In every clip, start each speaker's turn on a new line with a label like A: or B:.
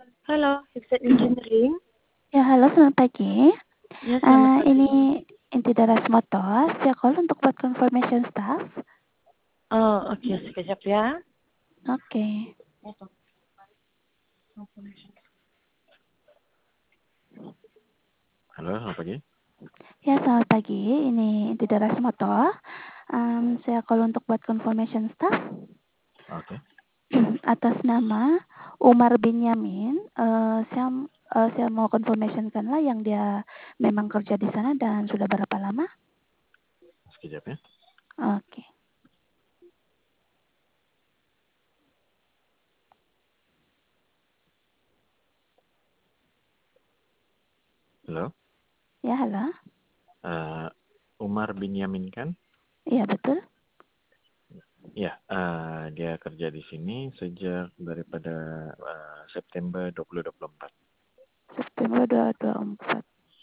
A: Halo, Hipset Engineering.
B: Ya, halo, selamat pagi.
A: Ya, selamat pagi.
B: Ini Inti Daras Motor, saya call untuk buat confirmation staff.
A: Oh, oke, sekejap ya.
B: Oke.
C: Halo, selamat pagi.
B: Ya, selamat pagi. Ini Inti Daras Motor. Saya call untuk buat confirmation staff.
C: Oke.
B: Atas nama Umar bin Yamin, saya mau confirmation lah yang dia memang kerja di sana dan sudah berapa lama.
C: Sekejap ya.
B: Oke.
C: Halo.
B: Ya, halo.
C: Umar bin Yamin kan?
B: Iya, betul.
C: Ya, dia kerja di sini sejak daripada September 2024.
B: September 2024.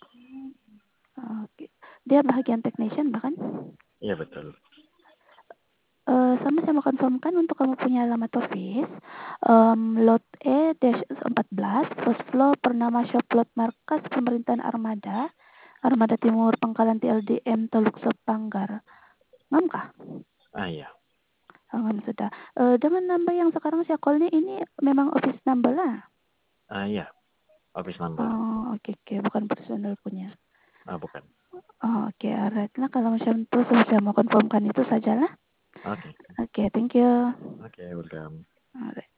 B: Oke. Dia bagian technician bahkan.
C: Iya, betul.
B: Sama saya mau confirmkan untuk kamu punya alamat office, lot E-14, first floor, bernama Shop Lot Markas Pemerintahan Armada, Armada Timur, Pangkalan TLDM, Teluk Sepanggar. Ngam kah?
C: Iya.
B: Ngam sudah. Dengan number yang sekarang saya call ini memang office number lah.
C: Iya, office number.
B: Oh, oke, bukan personal punya.
C: Bukan.
B: Oh, oke, alright lah kalau macam itu saya mau confirmkan itu sajalah.
C: Oke.
B: Oke, thank you.
C: Oke, welcome.
B: Alright.